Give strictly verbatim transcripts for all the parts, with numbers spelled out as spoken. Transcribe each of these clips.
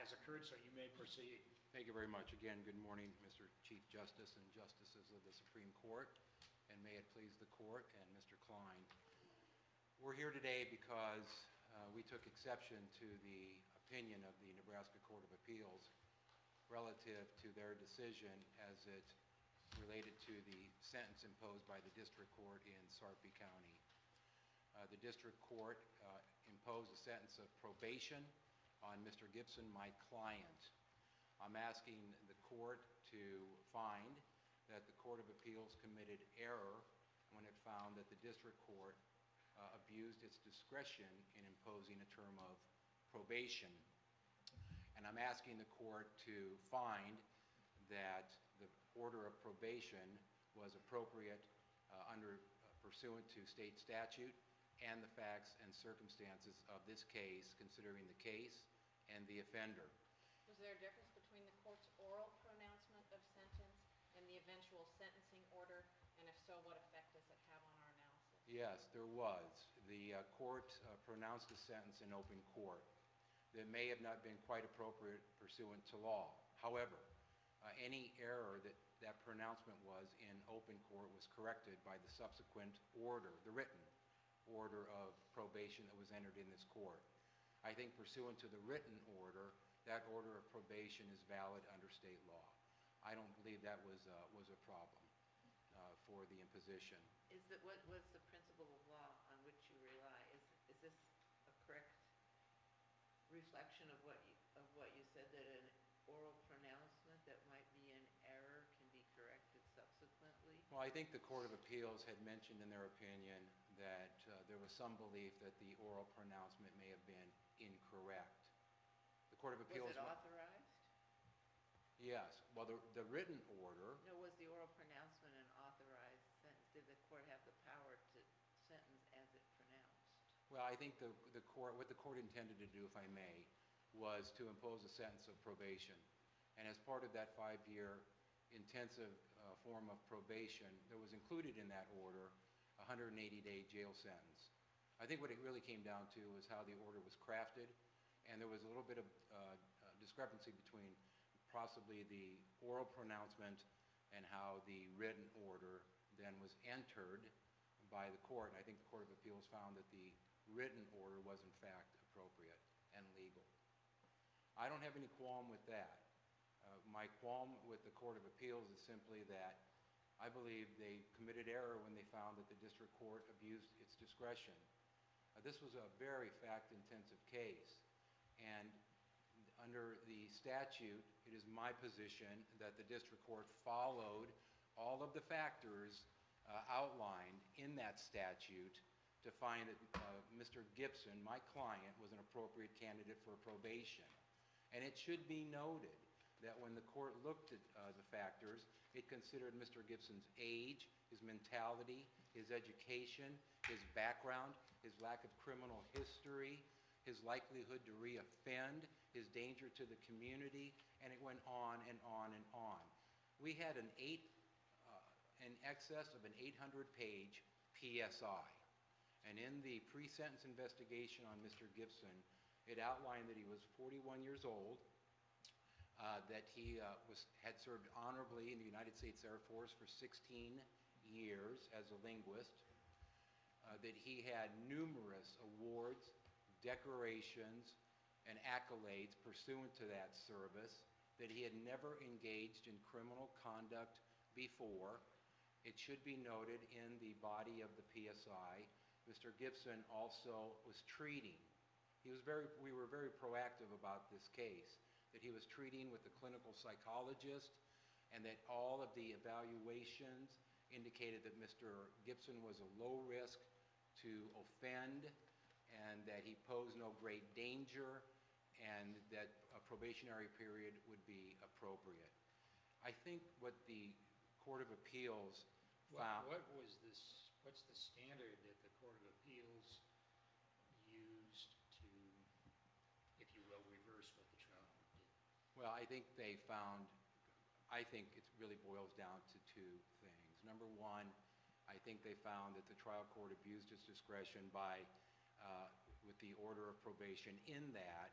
has occurred, so you may proceed. Thank you very much. Again, good morning, Mister Chief Justice and Justices of the Supreme Court, and may it please the Court and Mister Klein. We're here today because uh, we took exception to the opinion of the Nebraska Court of Appeals relative to their decision as it related to the sentence imposed by the District Court in Sarpy County. Uh, the District Court uh, imposed a sentence of probation on Mister Gibson, my client. I'm asking the court to find that the Court of Appeals committed error when it found that the District Court uh, abused its discretion in imposing a term of probation. And I'm asking the court to find that the order of probation was appropriate uh, under uh, pursuant to state statute and the facts and circumstances of this case, considering the case and the offender. Was there a difference between the court's oral pronouncement of sentence and the eventual sentencing order? And if so, what effect does it have on our analysis? Yes, there was. The uh, court uh, pronounced a sentence in open court that may have not been quite appropriate pursuant to law. However, uh, any error that that pronouncement was in open court was corrected by the subsequent order, the written order of probation that was entered in this court. I think pursuant to the written order, that order of probation is valid under state law. I don't believe that was uh, was a problem uh, for the imposition. Is that what was the principle of law on which you rely? Is is this a correct reflection of what you of what you said, that an oral pronouncement that might be in error can be corrected subsequently? Well, I think the Court of Appeals had mentioned in their opinion that uh, there was some belief that the oral pronouncement may have been incorrect. The Court of Appeals... Was it authorized? Yes. Well, the, the written order... No, was the oral pronouncement an authorized sentence? Did the court have the power to sentence as it pronounced? Well, I think the, the court, what the court intended to do, if I may, was to impose a sentence of probation. And as part of that five-year intensive uh, form of probation, there was included in that order a one hundred eighty day jail sentence. I think what it really came down to was how the order was crafted, and there was a little bit of uh, uh, discrepancy between possibly the oral pronouncement and how the written order then was entered by the court. And I think the Court of Appeals found that the written order was in fact appropriate and legal. I don't have any qualm with that. Uh, my qualm with the Court of Appeals is simply that I believe they committed error when they found that the district court abused its discretion. Uh, this was a very fact-intensive case, and under the statute, it is my position that the district court followed all of the factors uh, outlined in that statute to find that uh, Mister Gibson, my client, was an appropriate candidate for probation. And it should be noted that when the court looked at uh, the factors, it considered Mister Gibson's age, his mentality, his education, his background, his lack of criminal history, his likelihood to reoffend, his danger to the community, and it went on and on and on. We had an eight, uh, in excess of an eight hundred page P S I. And in the pre-sentence investigation on Mister Gibson, it outlined that he was forty-one years old, uh, that he uh, was, had served honorably in the United States Air Force for sixteen years as a linguist, uh, that he had numerous awards, decorations, and accolades pursuant to that service, that he had never engaged in criminal conduct before. It should be noted in the body of the P S I, Mister Gibson also was treating. He was very, we were very proactive about this case, that he was treating with a clinical psychologist, and that all of the evaluations indicated that Mister Gibson was a low risk to offend, and that he posed no great danger, and that a probationary period would be appropriate. I think what the Court of Appeals found... What, what was this, what's the standard that the Court of Appeals used to, if you will, reverse what the trial court did? Well, I think they found, I think it really boils down to two things. Number one, I think they found that the trial court abused its discretion by, uh, with the order of probation, in that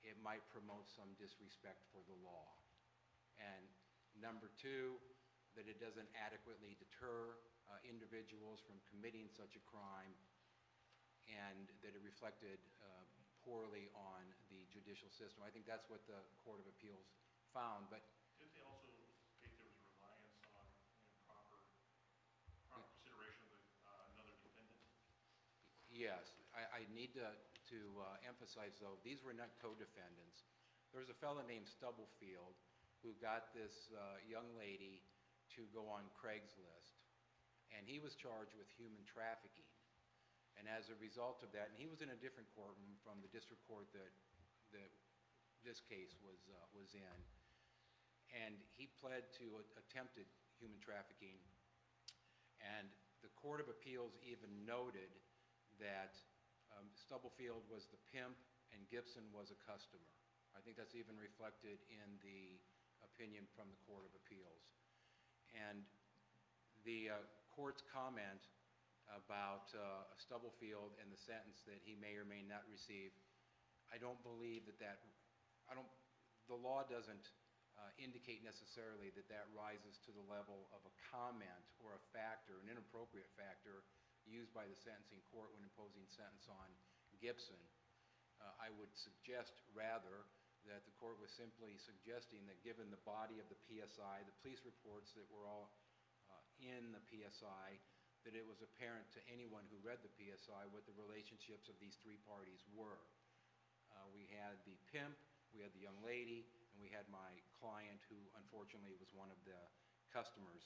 it might promote some disrespect for the law. And number two, that it doesn't adequately deter uh, individuals from committing such a crime, and that it reflected uh, poorly on the judicial system. I think that's what the Court of Appeals found, but Didn't they also state there was a reliance on improper, proper consideration of the, uh, another defendant? yes, I, I need to, to uh, emphasize, though, these were not co-defendants. There was a fellow named Stubblefield who got this uh, young lady to go on Craigslist, and he was charged with human trafficking. And as a result of that, and he was in a different courtroom from the district court that, that this case was, uh, was in, and he pled to a- attempted human trafficking. And the Court of Appeals even noted that um, Stubblefield was the pimp and Gibson was a customer. I think that's even reflected in the opinion from the Court of Appeals. And the uh, court's comment about uh, Stubblefield and the sentence that he may or may not receive, I don't believe that that, I don't, the law doesn't uh, indicate necessarily that that rises to the level of a comment or a factor, an inappropriate factor used by the sentencing court when imposing sentence on Gibson. Uh, I would suggest rather that the court was simply suggesting that given the body of the P S I, the police reports that were all uh, in the P S I, that it was apparent to anyone who read the P S I what the relationships of these three parties were. Uh, we had the pimp, we had the young lady, and we had my client who unfortunately was one of the customers.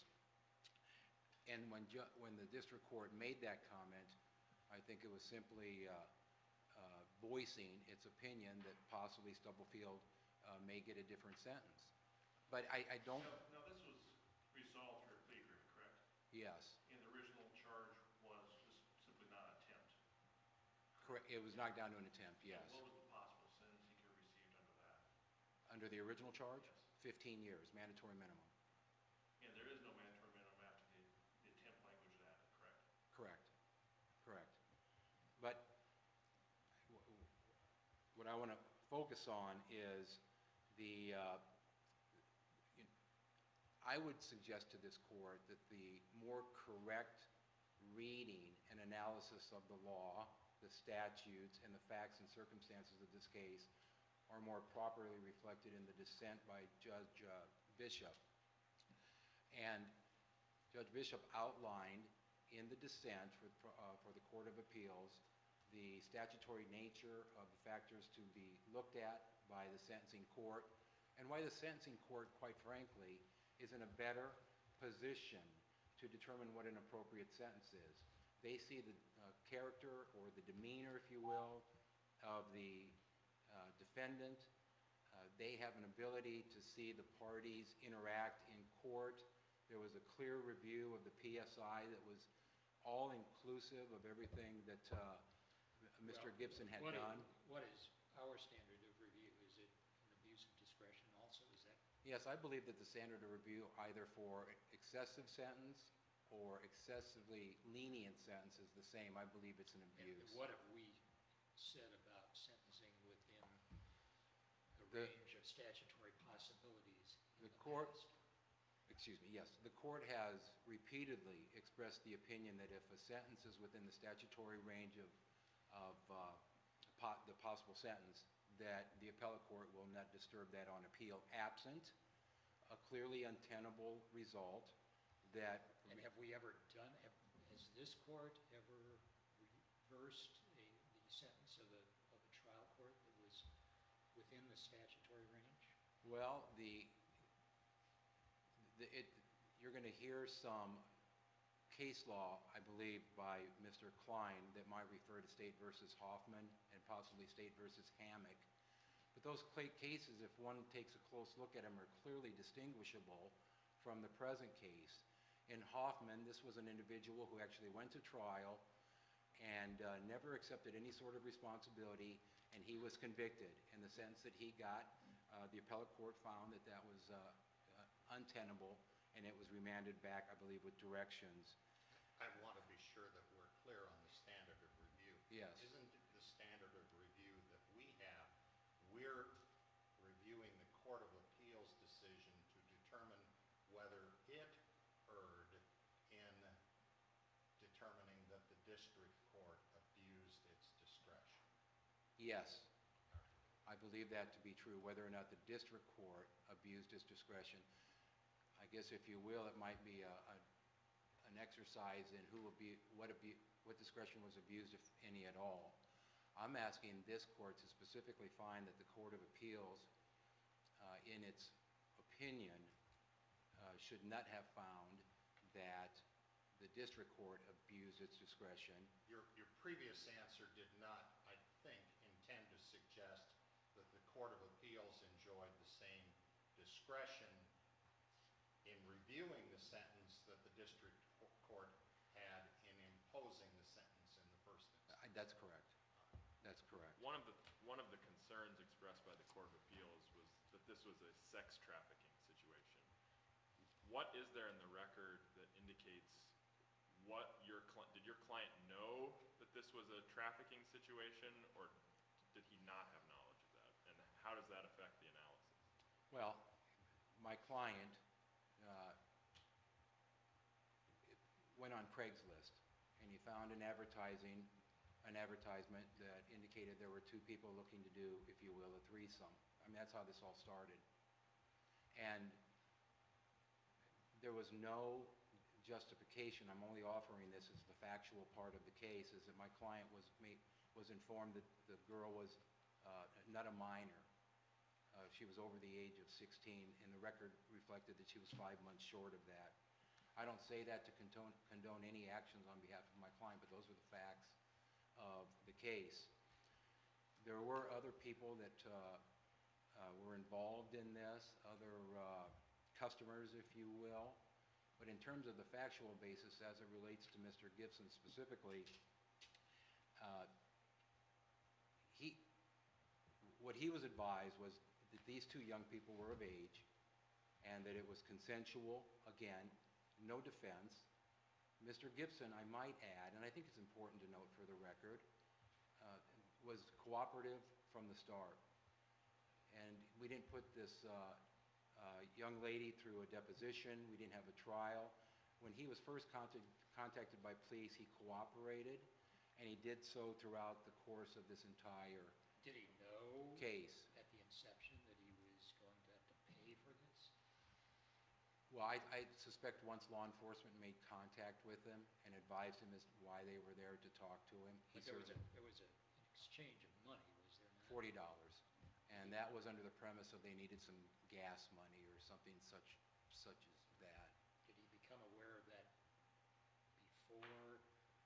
And when, ju when the district court made that comment, I think it was simply uh, uh, voicing its opinion that possibly Stubblefield uh, may get a different sentence. But I, I don't... Now, now this was resolved through a plea agreement, correct? Yes. And the original charge was just simply not attempt. Correct. It was knocked down to an attempt, yes. And what was the possible sentence he could have received under that? Under the original charge? Yes. fifteen years, mandatory minimum. And there is no mandatory minimum after the, the attempt language of that, correct? Correct. Correct. But w- w- what I want to focus on is the, uh, you know, I would suggest to this court that the more correct reading and analysis of the law, the statutes, and the facts and circumstances of this case are more properly reflected in the dissent by Judge uh, Bishop. And Judge Bishop outlined in the dissent for, uh, for the Court of Appeals the statutory nature of the factors to be looked at by the sentencing court, and why the sentencing court, quite frankly, is in a better position to determine what an appropriate sentence is. They see the uh, character or the demeanor, if you will, of the uh, defendant. Uh, they have an ability to see the parties interact in court. There was a clear review of the P S I that was all-inclusive of everything that uh, Mister Well, Gibson had what is- done. What is our standard of review? Is it an abuse of discretion also? Is that, Yes, I believe that the standard of review either for excessive sentence or excessively lenient sentence is the same. I believe it's an and abuse. what have we said about sentencing within a The- range of statutory possibilities in The the court- past? Excuse me, yes. The court has repeatedly expressed the opinion that if a sentence is within the statutory range of, of uh, po- the possible sentence, that the appellate court will not disturb that on appeal, absent a clearly untenable result that... And have we ever done, have, has this court ever reversed a, the sentence of a, of a trial court that was within the statutory range? Well, the, the it, you're going to hear some case law, I believe, by Mister Klein that might refer to State versus Hoffman and possibly State versus Hammock. But those cla- cases, if one takes a close look at them, are clearly distinguishable from the present case. In Hoffman, this was an individual who actually went to trial and uh, never accepted any sort of responsibility, and he was convicted. And the sentence that he got, uh, the appellate court found that that was uh, uh, untenable, and it was remanded back, I believe, with directions. I want to be sure that we're clear on the standard of review. Yes. Isn't the standard of review that we have, we're reviewing the Court of Appeals decision to determine whether it erred in determining that the district court abused its discretion. Yes, I believe that to be true, whether or not the district court abused its discretion. I guess, if you will, it might be a, a, an exercise in who abu, what, abu, what discretion was abused, if any at all. I'm asking this court to specifically find that the Court of Appeals, uh, in its opinion, uh, should not have found that the district court abused its discretion. Your, your previous answer did not, I think, intend to suggest that the Court of Appeals enjoyed the same discretion in reviewing the sentence that the district court had in imposing the sentence in the first instance. I, that's correct. That's correct. One of the, one of the concerns expressed by the Court of Appeals was that this was a sex trafficking situation. What is there in the record that indicates what your, cli- did your client know that this was a trafficking situation, or did he not have knowledge of that? And how does that affect the analysis? Well, my client uh, went on Craigslist, and he found an advertising, an advertisement that indicated there were two people looking to do, if you will, a threesome. I mean, that's how this all started. And there was no justification. I'm only offering this as the factual part of the case, is that my client was made, was informed that the girl was uh, not a minor. Uh, she was over the age of sixteen, and the record reflected that she was five months short of that. I don't say that to condone, condone any actions on behalf of my client, but those are the facts of the case. There were other people that uh, uh, were involved in this, other uh, customers, if you will. But in terms of the factual basis, as it relates to Mister Gibson specifically, uh, he, what he was advised was that these two young people were of age, and that it was consensual, again, no defense. Mister Gibson, I might add, and I think it's important to note for the record, uh, was cooperative from the start. And we didn't put this uh, uh, young lady through a deposition. We didn't have a trial. When he was first contact, contacted by police, he cooperated, and he did so throughout the course of this entire Did he know case. at the inception that he was going to have to pay for this? Well, I, I suspect once law enforcement made contact with him and advised him as to why they were there to talk to him, he But there was a, certainly, there was a, an exchange of money, was there not? forty dollars. And that was under the premise of they needed some gas money or something such, such as that. Did he become aware of that before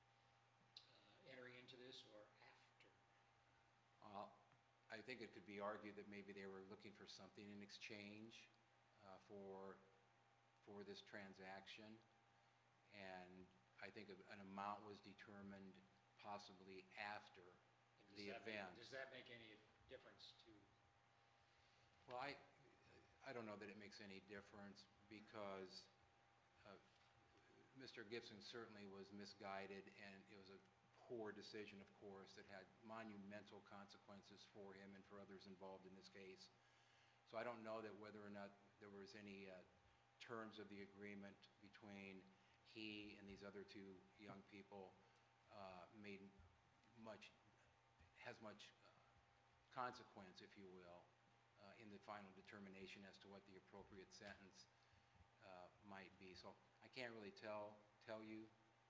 uh, entering into this, or after? Uh, I think it could be argued that maybe they were looking for something in exchange uh, for, for this transaction. And I think a- an amount was determined possibly after And does the that make- event. Does that make any difference to, Well, I, I don't know that it makes any difference, because uh, Mister Gibson certainly was misguided, and it was a poor decision, of course, that had monumental consequences for him and for others involved in this case. So I don't know that whether or not there was any uh, terms of the agreement between he and these other two young people uh, made much, has much uh, consequence, if you will, uh, in the final determination as to what the appropriate sentence uh, might be. So I can't really tell, tell you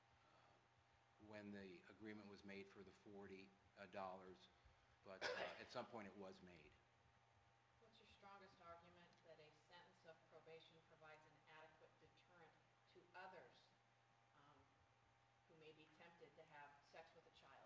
uh, when the agreement was made for the forty dollars, but uh, at some point it was made. What's your strongest argument that a sentence of probation provides an adequate deterrent to others um, who may be tempted to have sex with a child?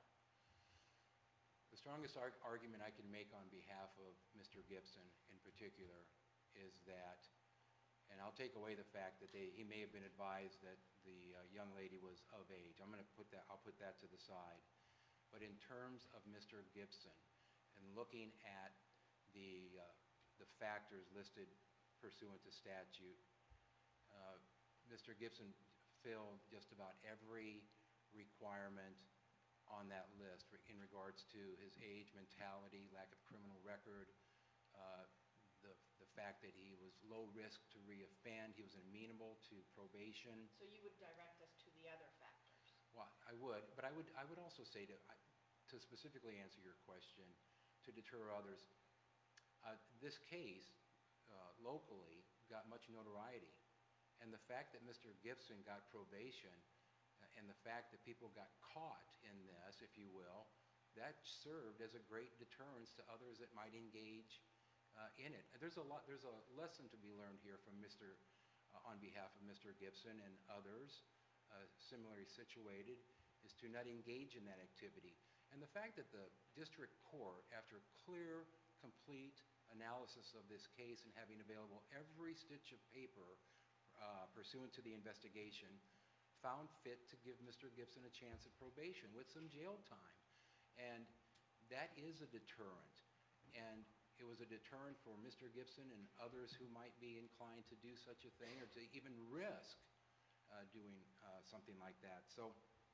The strongest ar- argument I can make on behalf of Mister Gibson in particular is that, and I'll take away the fact that they, he may have been advised that the uh, young lady was of age. I'm going to put that, I'll put that to the side. But in terms of Mister Gibson and looking at the, uh, the factors listed pursuant to statute, uh, Mister Gibson filled just about every requirement on that list in regards to his age, mentality, lack of criminal record, uh, the, the fact that he was low risk to reoffend, he was amenable to probation. So you would direct us to the other factors? Well, I would, but I would, I would also say to, I- to specifically answer your question, to deter others, uh, this case uh, locally got much notoriety. And the fact that Mister Gibson got probation uh, and the fact that people got caught in this, if you will, that served as a great deterrence to others that might engage uh, in it. And there's a lot, there's a lesson to be learned here from Mister Uh, on behalf of Mister Gibson and others uh, similarly situated, is to not engage in that activity. And the fact that the district court, after clear, complete analysis of this case and having available every stitch of paper uh, pursuant to the investigation, found fit to give Mister Gibson a chance at probation with some jail time. And that is a deterrent. And it was a deterrent for Mister Gibson and others who might be inclined to do such a thing or to even risk uh, doing uh, something like that. So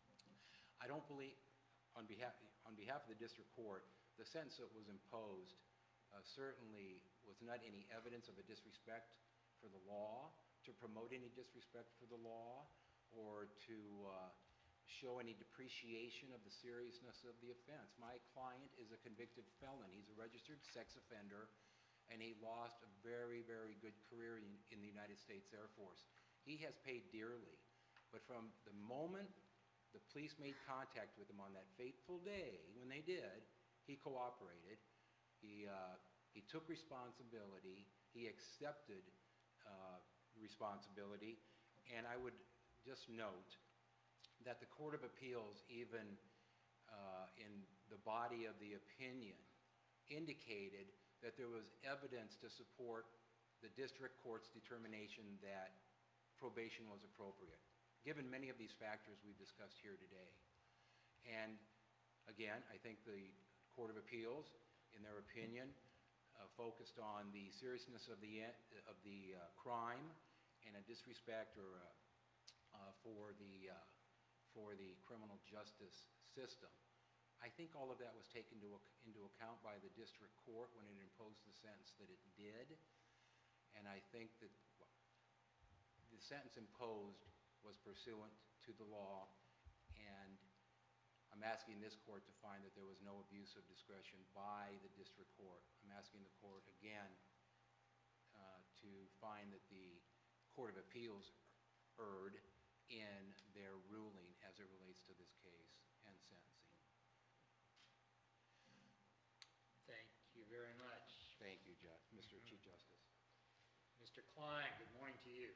I don't believe, on behalf, on behalf of the district court, the sentence that was imposed uh, certainly was not any evidence of a disrespect for the law, to promote any disrespect for the law, or to uh, show any depreciation of the seriousness of the offense. My client is a convicted felon. He's a registered sex offender, and he lost a very, very good career in, in the United States Air Force. He has paid dearly, but from the moment the police made contact with him on that fateful day, when they did, he cooperated. He, uh, he took responsibility. He accepted uh, responsibility, and I would just note that the Court of Appeals, even uh, in the body of the opinion, indicated that there was evidence to support the district court's determination that probation was appropriate, given many of these factors we've discussed here today. And again, I think the Court of Appeals, in their opinion, uh, focused on the seriousness of the, of the uh, crime and a disrespect or uh, uh, for the uh, for the criminal justice system. I think all of that was taken into, into account by the district court when it imposed the sentence that it did. And I think that the sentence imposed was pursuant to the law, and I'm asking this court to find that there was no abuse of discretion by the district court. I'm asking the court again uh, to find that the Court of Appeals erred in their ruling as it relates to this case and sentencing. Thank you very much. Thank you, Judge, Mister Chief Justice. Mister Klein, good morning to you.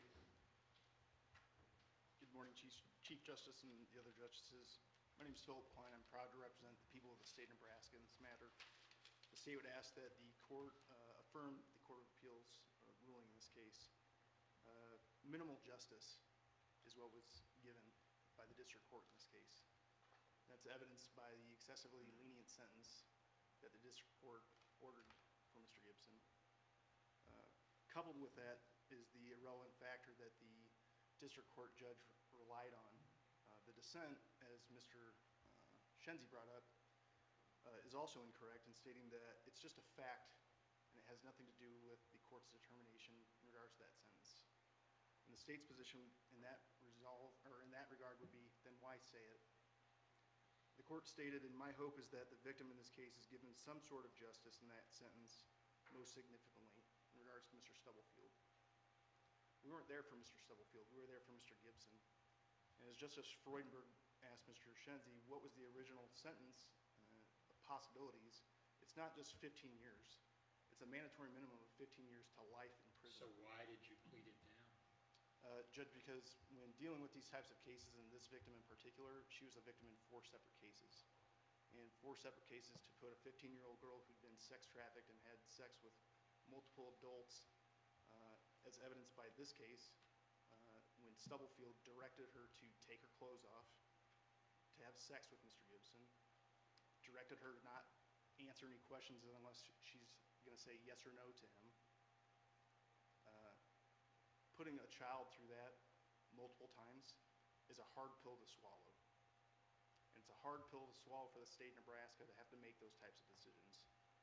Good morning, Chief, Chief Justice and the other justices. My name is Philip Klein. I'm proud to represent the people of the state of Nebraska in this matter. The state would ask that the court uh, affirm the Court of Appeals uh, ruling in this case. Uh, minimal justice is what was given by the district court in this case. That's evidenced by the excessively lenient sentence that the district court ordered for Mister Gibson. Uh, coupled with that is the irrelevant factor that the district court judge relied on. Uh, the dissent, as Mister Uh, Shenzi brought up, uh, is also incorrect in stating that it's just a fact and it has nothing to do with the court's determination in regards to that sentence. And the state's position in that resolve, or in that regard, would be, then why say it? The court stated, and my hope is that the victim in this case is given some sort of justice in that sentence, most significantly in regards to Mister Stubblefield. We weren't there for Mister Stubblefield, we were there for Mister Gibson. And as Justice Freudenberg asked Mister Shenzi, what was the original sentence uh, of possibilities? It's not just fifteen years. It's a mandatory minimum of fifteen years to life in prison. So why did you plead it down? Uh, Judge, because when dealing with these types of cases, and this victim in particular, she was a victim in four separate cases. And four separate cases to put a fifteen-year-old girl who'd been sex trafficked and had sex with multiple adults, uh, as evidenced by this case, uh, when Stubblefield directed her to take her clothes off, to have sex with Mister Gibson, directed her to not answer any questions unless she's going to say yes or no to him. Uh, putting a child through that multiple times is a hard pill to swallow. And it's a hard pill to swallow for the state of Nebraska to have to make those types of decisions.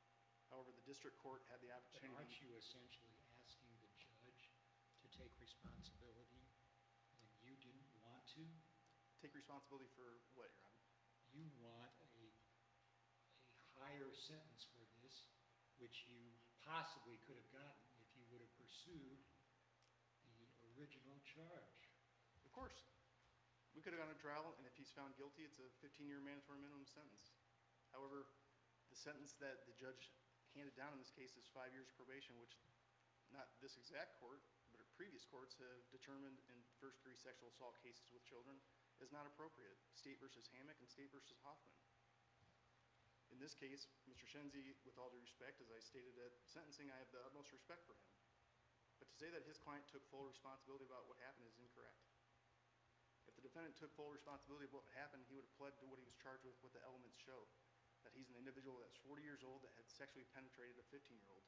However, the district court had the But opportunity. aren't you essentially asking the judge to take responsibility when you didn't want to? Take responsibility for what, Your Honor? You want a, a higher sentence for this, which you possibly could have gotten if you would have pursued the original charge. Of course. We could have gone to trial, and if he's found guilty, it's a fifteen-year mandatory minimum sentence. However, the sentence that the judge handed down in this case is five years probation, which not this exact court, but previous courts have determined in first-degree sexual assault cases with children is not appropriate. State versus Hammock and State versus Hoffman. In this case, Mister Shenzi, with all due respect, as I stated at sentencing, I have the utmost respect for him. But to say that his client took full responsibility about what happened is incorrect. If the defendant took full responsibility of what happened, he would have pled to what he was charged with, what the elements show. That he's an individual that's forty years old that had sexually penetrated a fifteen-year-old.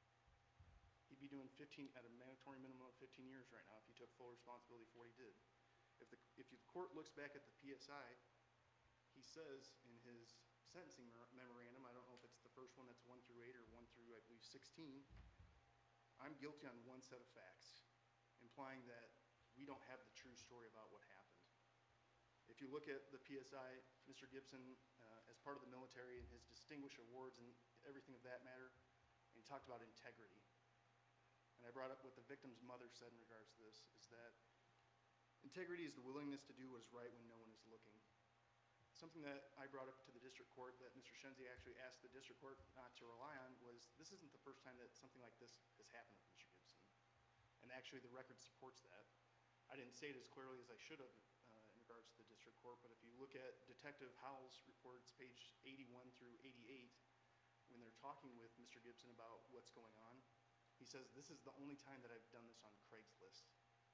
He'd be doing fifteen, at a mandatory minimum of fifteen years right now if he took full responsibility for what he did. If the, if the court looks back at the P S I, he says in his sentencing memorandum, I don't know if it's the first one that's one through eight or one through, I believe, sixteen, I'm guilty on one set of facts, implying that we don't have the true story about what happened. If you look at the P S I, Mister Gibson, uh, as part of the military and his distinguished awards and everything of that matter, and he talked about integrity. And I brought up what the victim's mother said in regards to this, is that integrity is the willingness to do what is right when no one is looking. Something that I brought up to the district court that Mister Shenzi actually asked the district court not to rely on was, this isn't the first time that something like this has happened with Mister Gibson. And actually the record supports that. I didn't say it as clearly as I should have uh, in regards to the district court, but if you look at Detective Howell's reports, page eighty-one through eighty-eight, when they're talking with Mister Gibson about what's going on, he says, this is the only time that I've done this on Craigslist.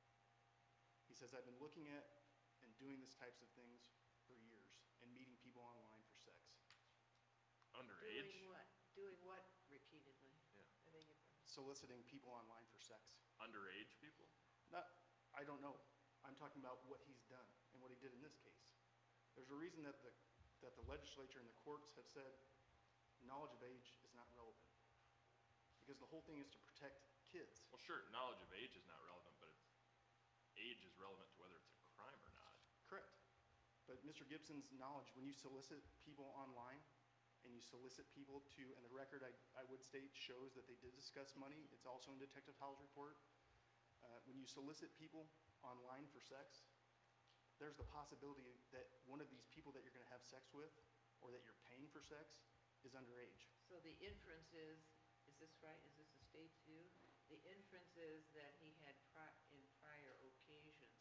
He says, I've been looking at and doing these types of things for years and meeting people online for sex. Underage? Doing what? Doing what repeatedly? Yeah. I beg your pardon. Soliciting people online for sex. Underage people? Not, I don't know. I'm talking about what he's done and what he did in this case. There's a reason that the, that the legislature and the courts have said knowledge of age is not relevant. Because the whole thing is to protect kids. Well, sure, knowledge of age is not relevant, but it's, age is relevant to whether it's a crime or not. Correct. But Mister Gibson's knowledge, when you solicit people online and you solicit people to, and the record I, I would state shows that they did discuss money, it's also in Detective Howell's report. Uh, when you solicit people online for sex, there's the possibility that one of these people that you're going to have sex with or that you're paying for sex is underage. So the inference is, is this right? Is this a state's view? The inference is that he had pri- in prior occasions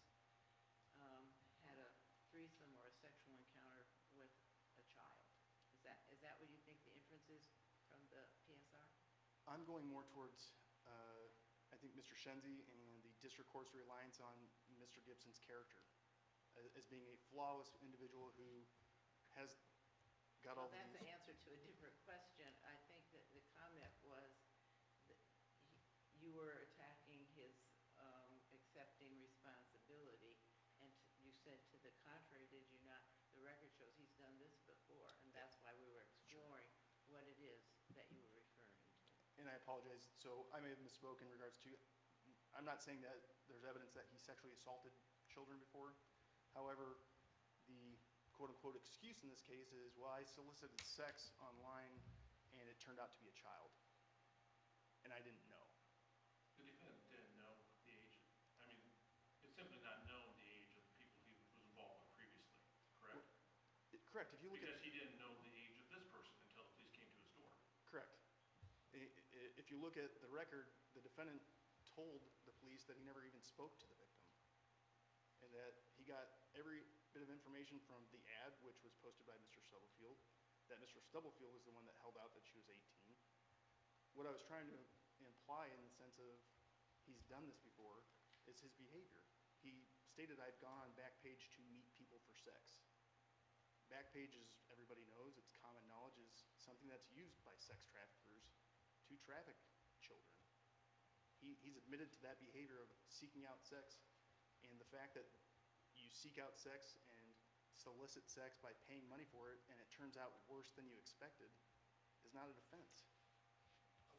um, had a threesome or a sexual encounter with a child. Is that is that what you think the inference is from the P S R? I'm going more towards, uh, I think, Mister Shenzi and the district court's reliance on Mister Gibson's character as, as being a flawless individual who has got Well, all that's these. an answer to a different question. I think that the comment was that he, you were attacking his um, accepting responsibility, and t- you said to the contrary, did you not? The record shows he's done this before, and that's why we were exploring what it is that you were referring to. And I apologize, so I may have misspoke in regards to, I'm not saying that there's evidence that he sexually assaulted children before. However, the quote-unquote excuse in this case is, well, I solicited sex online and it turned out to be a child. And I didn't know. The defendant didn't know the age, I mean, it's simply not known the age of the people he was involved with previously, correct? It- Correct, if you look at. Because he didn't know the age of this person until the police came to his door. Correct. I- i- If you look at the record, the defendant told the police that he never even spoke to the victim. And that he got every bit of information from the ad, which was posted by Mister Stubblefield, that Mister Stubblefield was the one that held out that she was eighteen. What I was trying to imply in the sense of he's done this before is his behavior. He stated, I've gone on Backpage to meet people for sex. Backpage, as everybody knows, it's common knowledge, is something that's used by sex traffickers to traffic children. He, he's admitted to that behavior of seeking out sex, and the fact that you seek out sex and solicit sex by paying money for it, and it turns out worse than you expected, is not a defense.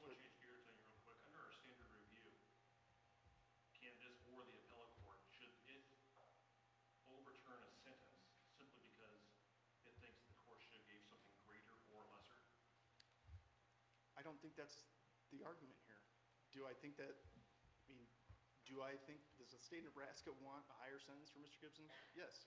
I want to change gears on you real quick. Under our standard review, can this or the appellate court, should it overturn a sentence simply because it thinks the court should have gave something greater or lesser? I don't think that's the argument here. Do I think that, I mean, do I think, does the state of Nebraska want a higher sentence for Mister Gibson? Yes.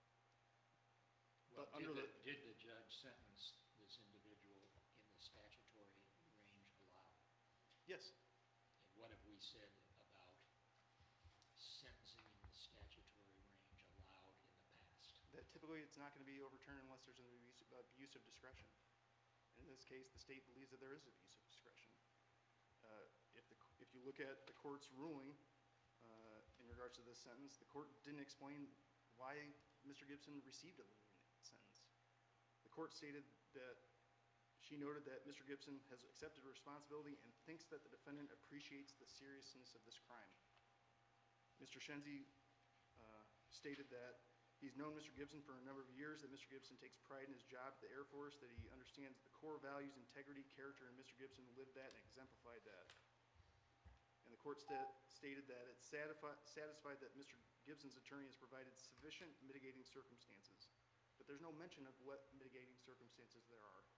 Well, But did under the, the- did the judge sentence this individual in the statutory range allowed? Yes. And what have we said about sentencing in the statutory range allowed in the past? That typically it's not going to be overturned unless there's an abuse, abuse of discretion. In this case, the state believes that there is abuse of discretion. Uh, If the, if you look at the court's ruling uh, in regards to this sentence, the court didn't explain why Mister Gibson received a lenient sentence. The court stated that she noted that Mister Gibson has accepted responsibility and thinks that the defendant appreciates the seriousness of this crime. Mister Shenzi uh, stated that he's known Mister Gibson for a number of years, that Mister Gibson takes pride in his job at the Air Force, that he understands the core values, integrity, character, and Mister Gibson lived that and exemplified that. And the court sta- stated that it's satisfi- satisfied that Mister Gibson's attorney has provided sufficient mitigating circumstances, but there's no mention of what mitigating circumstances there are.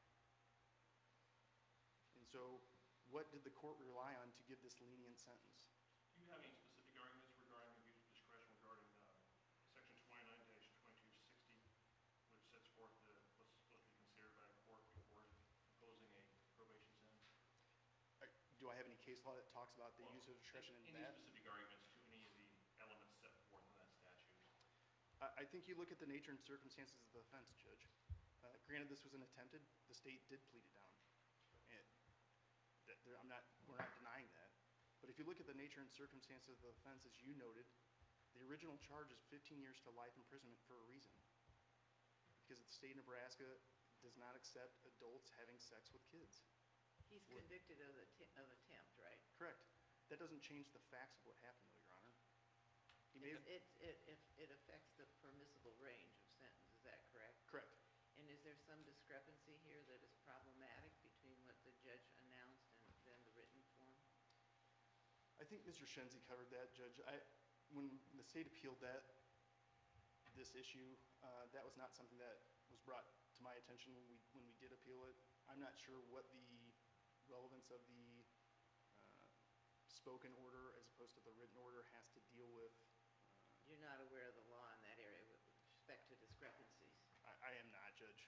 And so, what did the court rely on to give this lenient sentence? Do you have any specific arguments regarding abuse of discretion regarding uh, section twenty-nine dash twenty-two sixty, which sets forth the, what's supposed to be considered by a court before imposing a probation sentence? I- Do I have any case law that talks about the Well, use of discretion in Any that? specific arguments to any of the elements set forth in that statute? I, I think you look at the nature and circumstances of the offense, Judge. Uh, Granted, this was an attempted, the state did plead it down. And that- there- I'm not, we're not denying that. But if you look at the nature and circumstances of the offense, as you noted, the original charge is fifteen years to life imprisonment for a reason. Because the state of Nebraska does not accept adults having sex with kids. He's What- convicted of att- of attempt, right? Correct. That doesn't change the facts of what happened, though, Your Honor. He may have, It's, it, it, it affects the permissible range of sentence, is that correct? correct. And is there some discrepancy here that is problematic between what the judge announced and then the written form? I think Mister Shenzi covered that, Judge. I, when the state appealed that, this issue, uh, that was not something that was brought to my attention when we, when we did appeal it. I'm not sure what the relevance of the uh, spoken order as opposed to the written order has to deal with. uh, You're not aware of the law in that area with respect to discrepancies? I, I am not, Judge.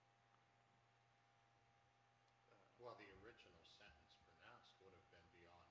Uh, Well, the original sentence pronounced would have been beyond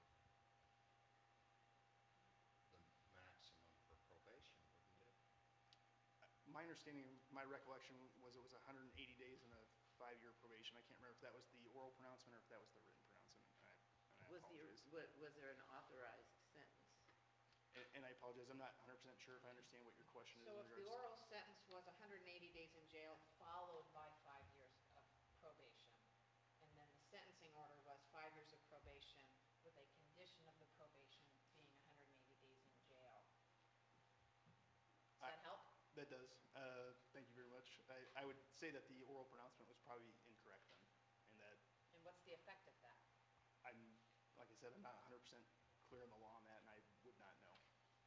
the maximum for probation, wouldn't it? My understanding, my recollection was it was one hundred eighty days and a five-year probation. I can't remember if that was the oral pronouncement or if that was the written pronouncement, and I, and I Was the, apologize. wa- was there an authorized sentence? And, and I apologize, I'm not one hundred percent sure if I understand what your question is So in if the regards. oral sentence was one hundred eighty days in jail, followed by five years of probation, and then the sentencing order was five years of probation with a condition of the probation being one hundred eighty days in jail. Does I- that help? That does. Uh, Thank you very much. I, I would say that the oral pronouncement was probably incorrect then, and that And what's the effect of that? I'm, like I said, I'm not one hundred percent clear on the law on that, and I would not know.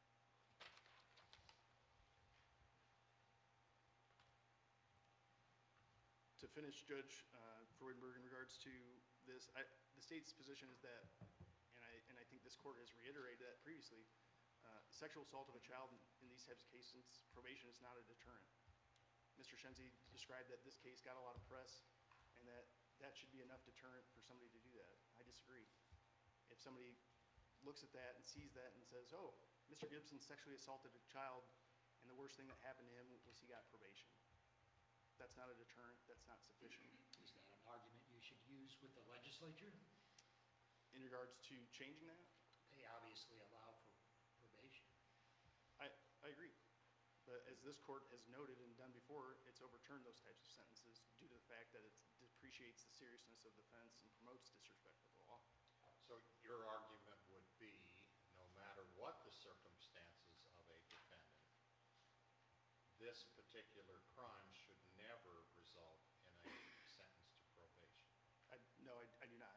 To finish, Judge uh, Freudenberg, in regards to this, I, the state's position is that, and I, and I think this court has reiterated that previously, uh, sexual assault of a child in, in these types of cases, probation is not a deterrent. Mister Shenzi described that this case got a lot of press, and that that should be enough deterrent for somebody to do that. I disagree. If somebody looks at that and sees that and says, oh, Mister Gibson sexually assaulted a child, and the worst thing that happened to him was he got probation. That's not a deterrent, that's not sufficient. Is that an argument you should use with the legislature? In regards to changing that, They obviously allow for probation. I, I agree. But as this court has noted and done before, it's overturned those types of sentences due to the fact that it depreciates the seriousness of the offense and promotes disrespect of the law. So your argument would be, no matter what the circumstances of a defendant, this particular crime should never result in a sentence to probation. I, no, I, I do not. As,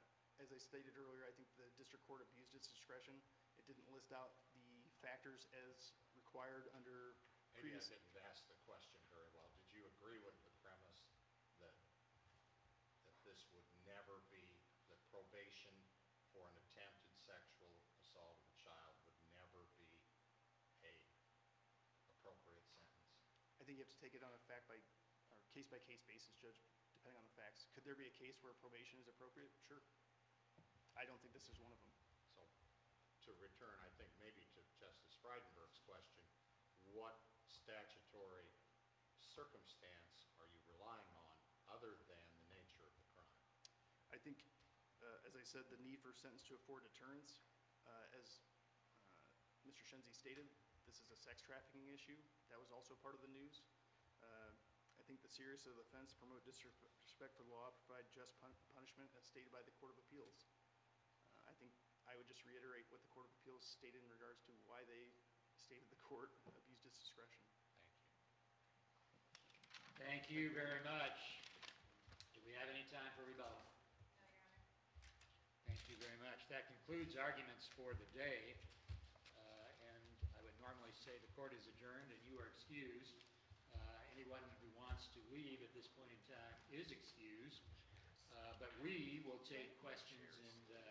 as I stated earlier, I think the district court abused its discretion. It didn't list out the factors as required under Maybe I previous. didn't ask the question very well. Did you agree with the premise that, that this would never be, that probation for an attempted sexual assault of a child would never be a appropriate sentence? I think you have to take it on a fact by, or case-by-case basis, Judge, depending on the facts. Could there be a case where probation is appropriate? Sure. I don't think this is one of them. So, to return, I think maybe to Justice Frydenberg's question, what statutory circumstance are you relying on other than the nature of the crime? I think, uh, as I said, the need for a sentence to afford deterrence, uh, as uh, Mister Shenzi stated, this is a sex trafficking issue. That was also part of the news. Uh, I think the seriousness of the offense, promote disrespect for the law, provide just pun- punishment as stated by the Court of Appeals. Uh, I think I would just reiterate what the Court of Appeals stated in regards to why they stated the court abused its discretion. Thank you. Thank you very much. Do we have any time for rebuttal? No, Your Honor. Thank you very much. That concludes arguments for the day. Uh, And I would normally say the court is adjourned and you are excused. Uh, Anyone who wants to leave at this point in time is excused. Uh, But we will take questions and uh,